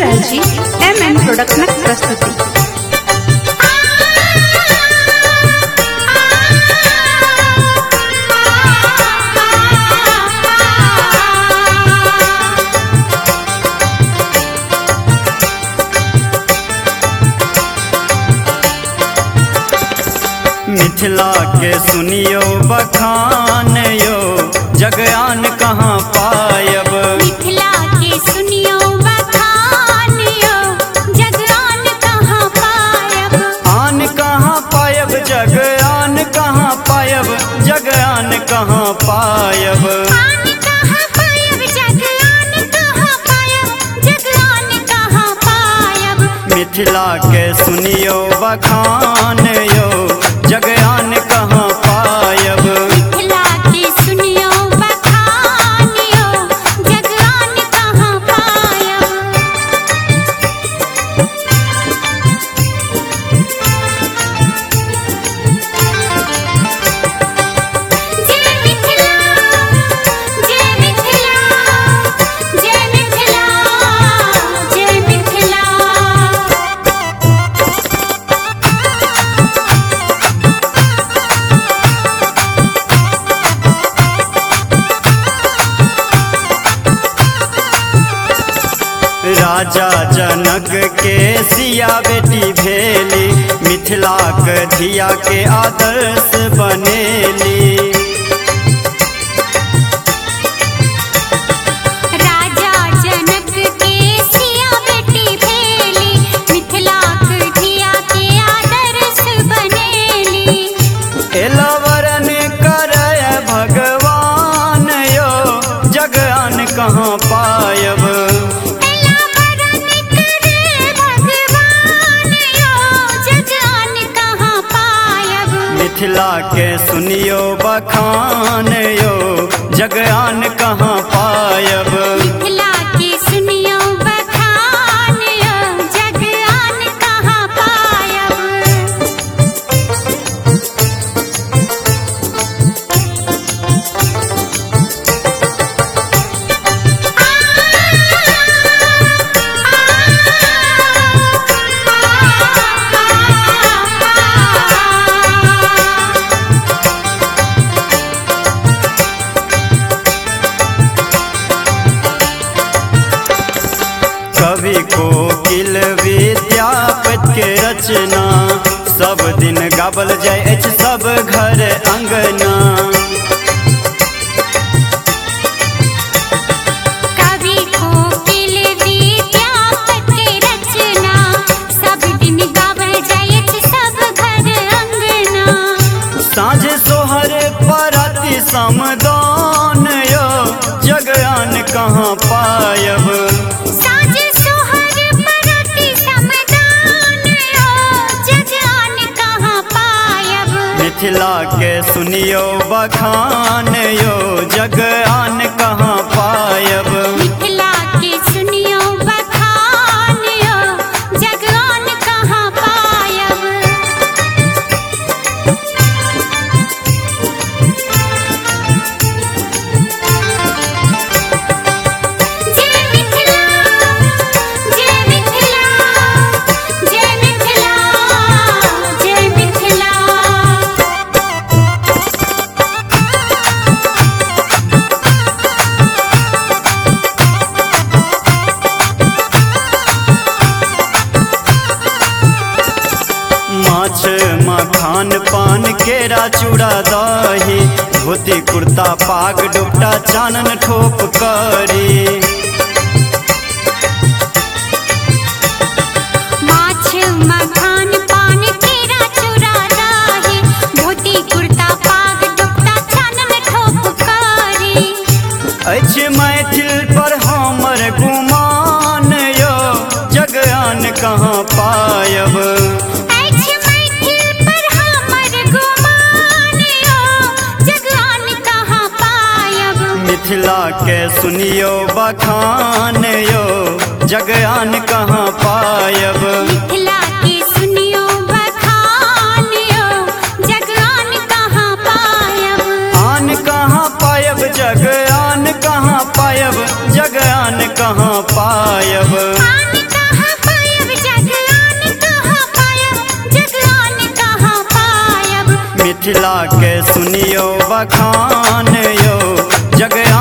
राजी M production प्रस्तुति। मिथिला के सुनियो बखान यो जगयान कहाँ पायब। मिथिला के सुनियो बखान यो जगयान कहाँ पायब। आन कहाँ पायब जगयान कहाँ पायब, जगयान कहाँ पायब। आन कहाँ पायब जगयान कहाँ पायब, जगयान कहाँ पायब। मिथिला के सुनियो बखान यो जगयान कहाँ पायब। मिथिला के सुनियो बखान यो जगयान कहाँ पायब। जय मिथिला जय मिथिला जय मिथिला जय मिथिला। राजा जनक के सिया बेटी भेली, मिथिला के धिया के आदर्श बनेली। राजा जनक के सिया बेटी भेली, मिथिला के धिया के आदर्श बनेली। एलवरन करय भगवान यो जगयान कहाँ पायब। मिथिला के सुनियो बखान यो जगयान कहाँ पायब। मिथिला के सुनियो बखान यो जगयान कहाँ पायब। कवि कोकिल विद्यापति के रचना, सब दिन गावल जाय अछि सब घर अंगना। कवि कोकिल विद्यापति के रचना, सब दिन गावल जाइत सब घर अंगना। साँझ सोहर पराती समदान यो जगयान कहाँ पायब। साँझ सोहर पराती समदान यो जगयान कहाँ पायब। मिथिला के सुनियो बखान यो जगयान कहाँ पायब। मिथिला के सुनियो बखान यो जगयान कहाँ पायब। जय मिथिला जय मिथिला जय मिथिला जय मिथिला। माछ मखान पान केरा चूड़ा दही, धोती कुर्ता पाग डोपटा चानन ठोप करी। माछ मखान पान केरा चूड़ा दही, धोती कुर्ता पाग दुपट्टा चानन ठोप करी। अछि मैथिल पर हमर गुमान यो जगयान कहाँ पायब। अछि मैथिल पर हमर गुमान यो जगयान कहाँ पायब। मिथिला के सुनियो बखान यो जगयान कहाँ पायब। मिथिला के सुनियो बखान यो जगयान कहाँ पायब। आन कहाँ पायब जगयान कहाँ पायब, जगयान कहाँ पायब। आन सुनियो बखान यो जग